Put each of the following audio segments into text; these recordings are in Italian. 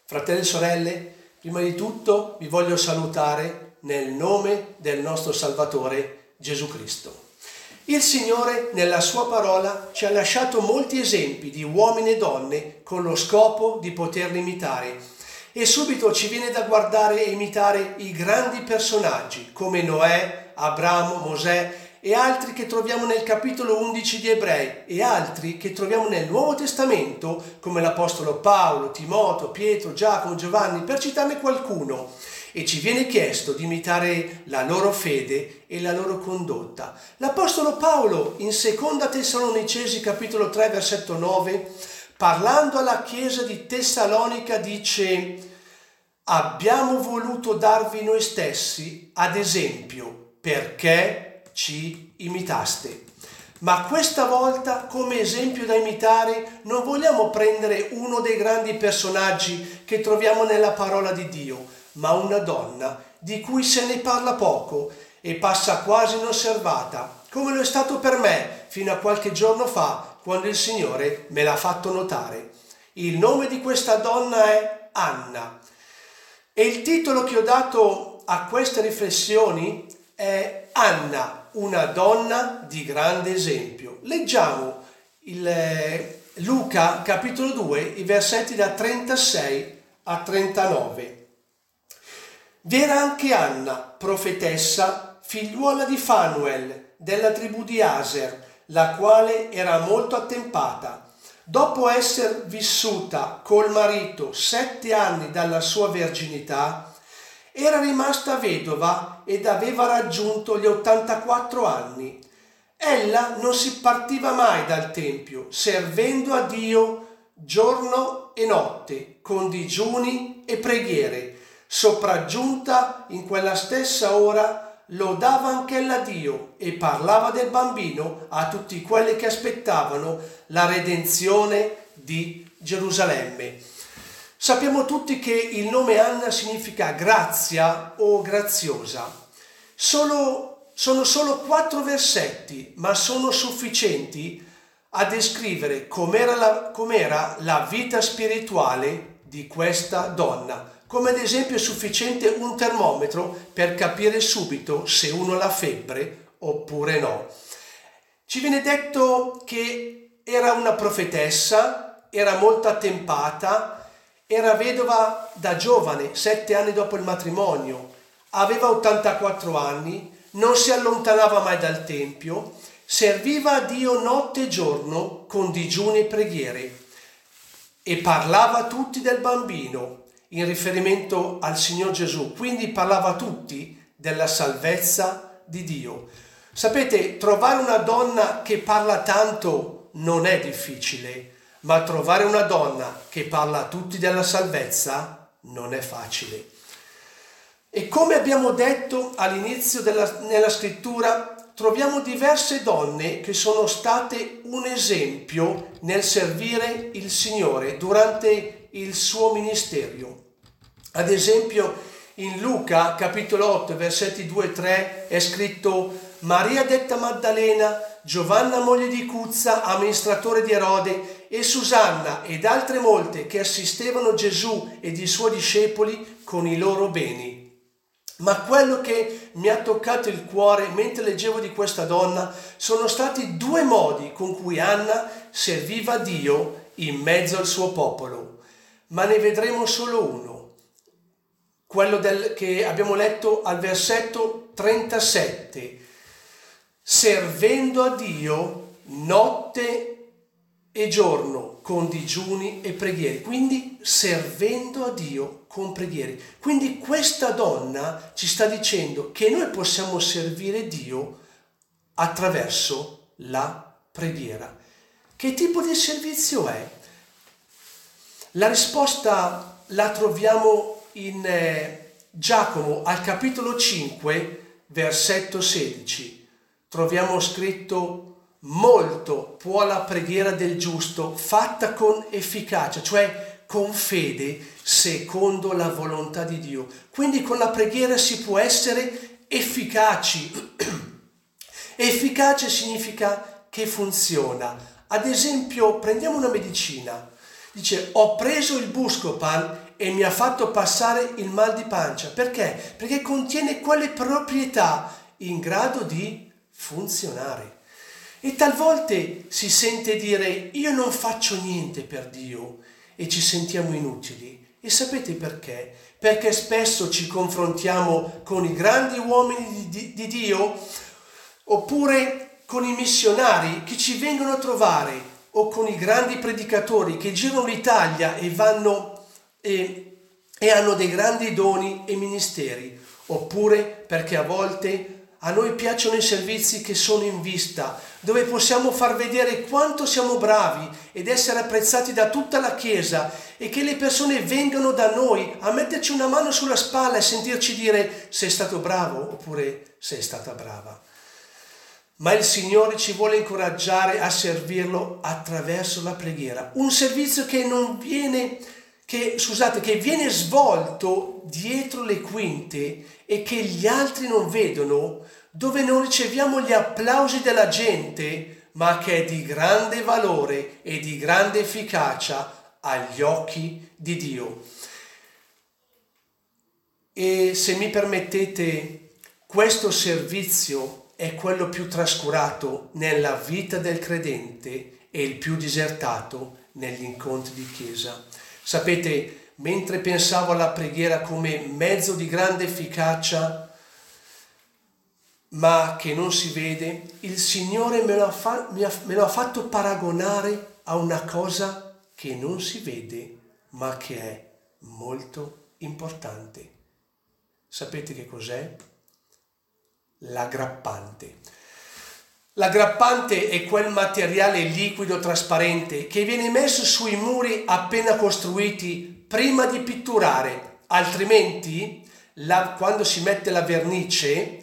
Fratelli e sorelle, prima di tutto vi voglio salutare nel nome del nostro Salvatore Gesù Cristo. Il Signore nella sua parola ci ha lasciato molti esempi di uomini e donne con lo scopo di poterli imitare. E subito ci viene da guardare e imitare i grandi personaggi come Noè, Abramo, Mosè e altri che troviamo nel capitolo 11 di Ebrei e altri che troviamo nel Nuovo Testamento come l'Apostolo Paolo, Timoteo, Pietro, Giacomo, Giovanni, per citarne qualcuno. E ci viene chiesto di imitare la loro fede e la loro condotta. L'Apostolo Paolo in Seconda Tessalonicesi capitolo 3 versetto 9, parlando alla chiesa di Tessalonica, dice: abbiamo voluto darvi noi stessi ad esempio perché ci imitaste. Ma questa volta come esempio da imitare non vogliamo prendere uno dei grandi personaggi che troviamo nella parola di Dio, ma una donna di cui se ne parla poco e passa quasi inosservata, come lo è stato per me fino a qualche giorno fa, quando il Signore me l'ha fatto notare. Il nome di questa donna è Anna. E il titolo che ho dato a queste riflessioni è Anna, una donna di grande esempio. Leggiamo Luca capitolo 2, i versetti da 36 a 39. Vi era anche Anna, profetessa, figliuola di Fanuel, della tribù di Aser, la quale era molto attempata. Dopo esser vissuta col marito 7 anni dalla sua verginità, era rimasta vedova ed aveva raggiunto gli 84 anni. Ella non si partiva mai dal tempio, servendo a Dio giorno e notte, con digiuni e preghiere. Sopraggiunta in quella stessa ora, lodava anch'ella Dio e parlava del bambino a tutti quelli che aspettavano la redenzione di Gerusalemme. Sappiamo tutti che il nome Anna significa grazia o graziosa. Sono solo 4 versetti, ma sono sufficienti a descrivere com'era la vita spirituale di questa donna. Come ad esempio è sufficiente un termometro per capire subito se uno ha la febbre oppure no. Ci viene detto che era una profetessa, era molto attempata, era vedova da giovane, 7 anni dopo il matrimonio, aveva 84 anni, non si allontanava mai dal tempio, serviva a Dio notte e giorno con digiuni e preghiere e parlava a tutti del bambino in riferimento al Signor Gesù, quindi parlava a tutti della salvezza di Dio. Sapete, trovare una donna che parla tanto non è difficile, ma trovare una donna che parla a tutti della salvezza non è facile. E come abbiamo detto all'inizio nella scrittura, troviamo diverse donne che sono state un esempio nel servire il Signore durante il suo ministero. Ad esempio in Luca capitolo 8 versetti 2 e 3 è scritto: Maria detta Maddalena, Giovanna moglie di Cuzza, amministratore di Erode, e Susanna ed altre molte che assistevano Gesù ed i suoi discepoli con i loro beni. Ma quello che mi ha toccato il cuore mentre leggevo di questa donna sono stati 2 modi con cui Anna serviva Dio in mezzo al suo popolo. Ma ne vedremo solo uno, quello che abbiamo letto al versetto 37. Servendo a Dio notte e giorno con digiuni e preghiere, quindi servendo a Dio con preghiere. Quindi questa donna ci sta dicendo che noi possiamo servire Dio attraverso la preghiera. Che tipo di servizio è? La risposta la troviamo in Giacomo al capitolo 5 versetto 16. Troviamo scritto: molto può la preghiera del giusto fatta con efficacia, cioè con fede, secondo la volontà di Dio. Quindi con la preghiera si può essere efficaci. Efficace significa che funziona. Ad esempio, prendiamo una medicina. Dice, ho preso il Buscopan e mi ha fatto passare il mal di pancia. Perché? Perché contiene quelle proprietà in grado di funzionare. E talvolta si sente dire, io non faccio niente per Dio, e ci sentiamo inutili. E sapete perché? Perché spesso ci confrontiamo con i grandi uomini di Dio, oppure con i missionari che ci vengono a trovare, o con i grandi predicatori che girano l'Italia e vanno e hanno dei grandi doni e ministeri, oppure perché a volte a noi piacciono i servizi che sono in vista, dove possiamo far vedere quanto siamo bravi ed essere apprezzati da tutta la Chiesa, e che le persone vengano da noi a metterci una mano sulla spalla e sentirci dire sei stato bravo oppure sei stata brava. Ma il Signore ci vuole incoraggiare a servirlo attraverso la preghiera, un servizio che viene svolto dietro le quinte e che gli altri non vedono, dove non riceviamo gli applausi della gente, ma che è di grande valore e di grande efficacia agli occhi di Dio. E se mi permettete, questo servizio è quello più trascurato nella vita del credente e il più disertato negli incontri di chiesa. Sapete, mentre pensavo alla preghiera come mezzo di grande efficacia, ma che non si vede, il Signore me lo ha fatto paragonare a una cosa che non si vede, ma che è molto importante. Sapete che cos'è? L'aggrappante. L'aggrappante è quel materiale liquido trasparente che viene messo sui muri appena costruiti prima di pitturare, altrimenti quando si mette la vernice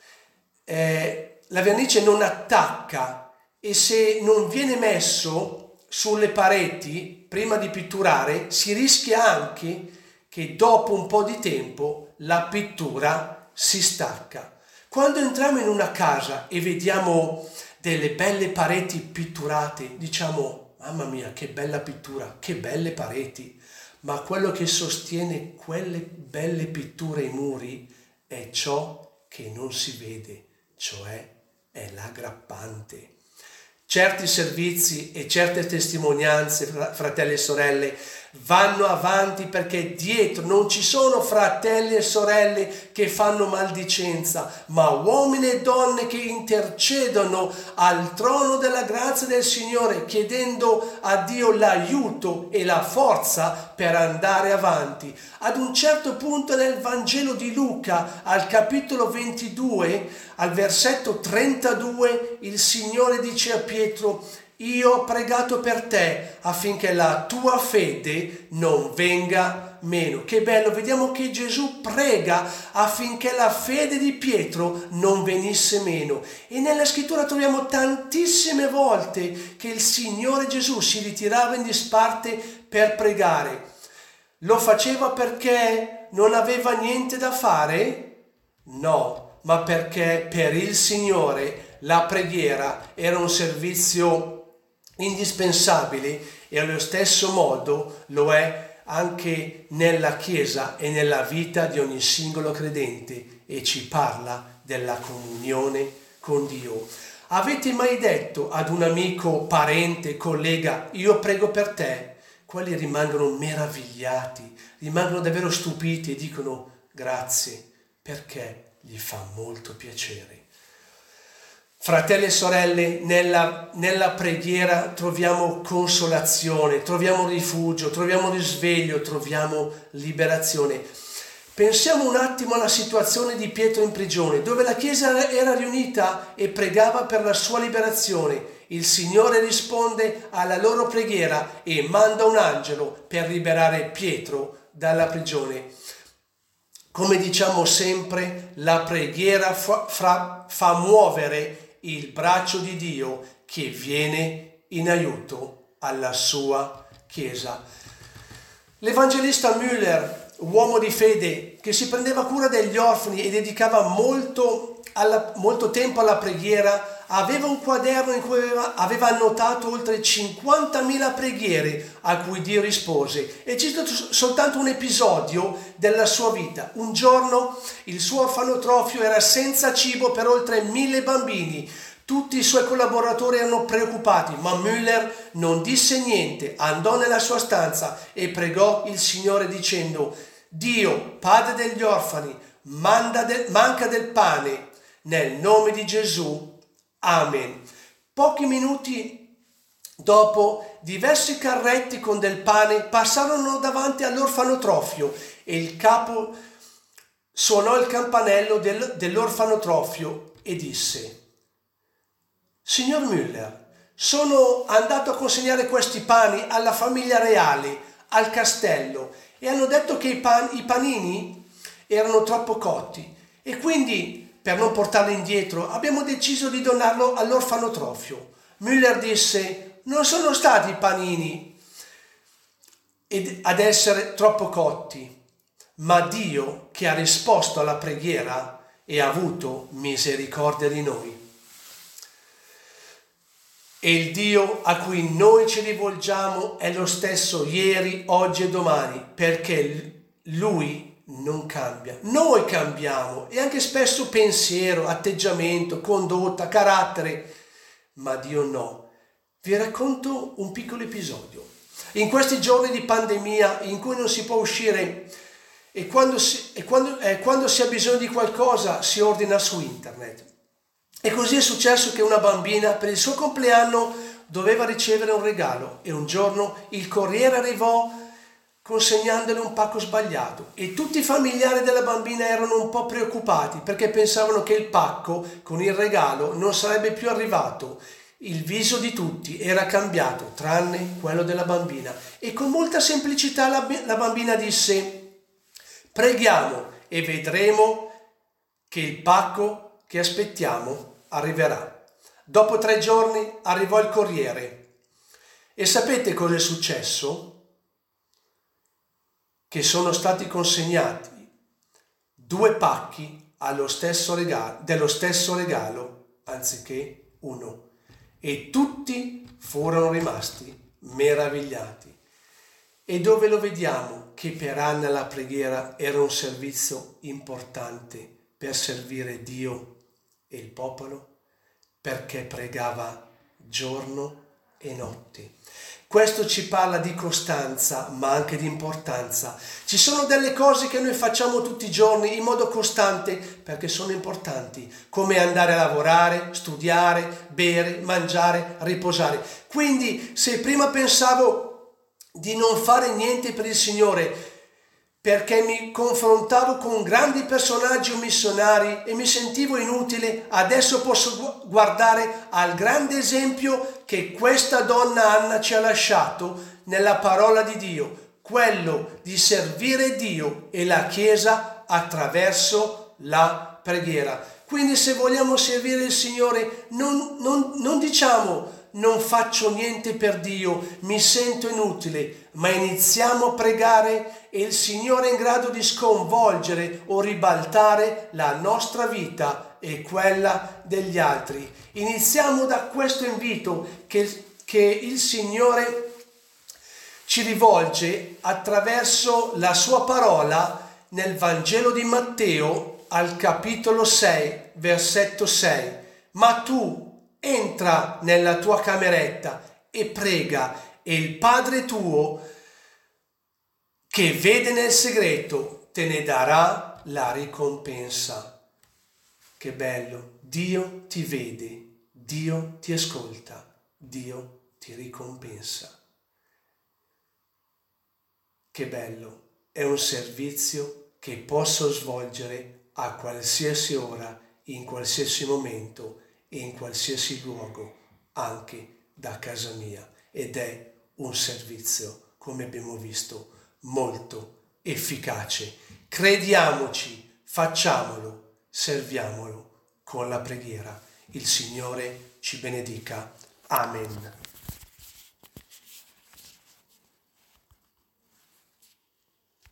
non attacca, e se non viene messo sulle pareti prima di pitturare si rischia anche che dopo un po' di tempo la pittura si stacca. Quando entriamo in una casa e vediamo delle belle pareti pitturate, diciamo, mamma mia, che bella pittura, che belle pareti, ma quello che sostiene quelle belle pitture ai muri è ciò che non si vede, cioè è l'aggrappante. Certi servizi e certe testimonianze, fratelli e sorelle, vanno avanti perché dietro non ci sono fratelli e sorelle che fanno maldicenza, ma uomini e donne che intercedono al trono della grazia del Signore, chiedendo a Dio l'aiuto e la forza per andare avanti. Ad un certo punto nel Vangelo di Luca, al capitolo 22, al versetto 32, il Signore dice a Pietro: io ho pregato per te affinché la tua fede non venga meno. Che bello, vediamo che Gesù prega affinché la fede di Pietro non venisse meno. E nella scrittura troviamo tantissime volte che il Signore Gesù si ritirava in disparte per pregare. Lo faceva perché non aveva niente da fare? No, ma perché per il Signore la preghiera era un servizio indispensabile, e allo stesso modo lo è anche nella Chiesa e nella vita di ogni singolo credente, e ci parla della comunione con Dio. Avete mai detto ad un amico, parente, collega: io prego per te? Quelli rimangono meravigliati, rimangono davvero stupiti e dicono grazie, perché gli fa molto piacere. Fratelli e sorelle, nella preghiera troviamo consolazione, troviamo rifugio, troviamo risveglio, troviamo liberazione. Pensiamo un attimo alla situazione di Pietro in prigione, dove la Chiesa era riunita e pregava per la sua liberazione. Il Signore risponde alla loro preghiera e manda un angelo per liberare Pietro dalla prigione. Come diciamo sempre, la preghiera fa muovere il braccio di Dio che viene in aiuto alla sua Chiesa. L'evangelista Müller, uomo di fede che si prendeva cura degli orfani e dedicava molto tempo alla preghiera, aveva un quaderno in cui aveva annotato oltre 50.000 preghiere a cui Dio rispose. E cito soltanto un episodio della sua vita. Un giorno il suo orfanotrofio era senza cibo per oltre 1.000 bambini. Tutti i suoi collaboratori erano preoccupati, ma Müller non disse niente, andò nella sua stanza e pregò il Signore dicendo: Dio, Padre degli orfani, manca del pane, nel nome di Gesù. Amen. Pochi minuti dopo, diversi carretti con del pane passarono davanti all'orfanotrofio e il capo suonò il campanello dell'orfanotrofio e disse: Signor Müller, sono andato a consegnare questi pani alla famiglia reale, al castello, e hanno detto che i panini erano troppo cotti e quindi, per non portarli indietro, abbiamo deciso di donarlo all'orfanotrofio. Müller disse: non sono stati i panini ad essere troppo cotti, ma Dio che ha risposto alla preghiera e ha avuto misericordia di noi. E il Dio a cui noi ci rivolgiamo è lo stesso ieri, oggi e domani, perché Lui non cambia. Noi cambiamo, e anche spesso pensiero, atteggiamento, condotta, carattere, ma Dio no. Vi racconto un piccolo episodio. In questi giorni di pandemia in cui non si può uscire e quando si ha bisogno di qualcosa si ordina su internet. E così è successo che una bambina per il suo compleanno doveva ricevere un regalo e un giorno il corriere arrivò consegnandole un pacco sbagliato e tutti i familiari della bambina erano un po' preoccupati perché pensavano che il pacco con il regalo non sarebbe più arrivato. Il viso di tutti era cambiato tranne quello della bambina e con molta semplicità la bambina disse: preghiamo e vedremo che il pacco che aspettiamo arriverà. Dopo 3 giorni arrivò il corriere e sapete cosa è successo? Che sono stati consegnati 2 pacchi dello stesso regalo anziché uno, e tutti furono rimasti meravigliati. E dove lo vediamo che per Anna la preghiera era un servizio importante per servire Dio e il popolo? Perché pregava giorno e notte. Questo ci parla di costanza, ma anche di importanza. Ci sono delle cose che noi facciamo tutti i giorni in modo costante perché sono importanti, come andare a lavorare, studiare, bere, mangiare, riposare. Quindi, se prima pensavo di non fare niente per il Signore perché mi confrontavo con grandi personaggi o missionari e mi sentivo inutile, adesso posso guardare al grande esempio che questa donna Anna ci ha lasciato nella parola di Dio, quello di servire Dio e la Chiesa attraverso la preghiera. Quindi se vogliamo servire il Signore non diciamo non faccio niente per Dio, mi sento inutile, ma iniziamo a pregare e il Signore è in grado di sconvolgere o ribaltare la nostra vita e quella degli altri. Iniziamo da questo invito che il Signore ci rivolge attraverso la sua parola nel Vangelo di Matteo al capitolo 6, versetto 6. Ma tu entra nella tua cameretta e prega, e il Padre tuo che vede nel segreto te ne darà la ricompensa. Che bello! Dio ti vede, Dio ti ascolta, Dio ti ricompensa. Che bello! È un servizio che posso svolgere a qualsiasi ora, in qualsiasi momento e in qualsiasi luogo, anche da casa mia, ed è un servizio, come abbiamo visto, molto efficace. Crediamoci, facciamolo, serviamolo con la preghiera. Il Signore ci benedica. Amen.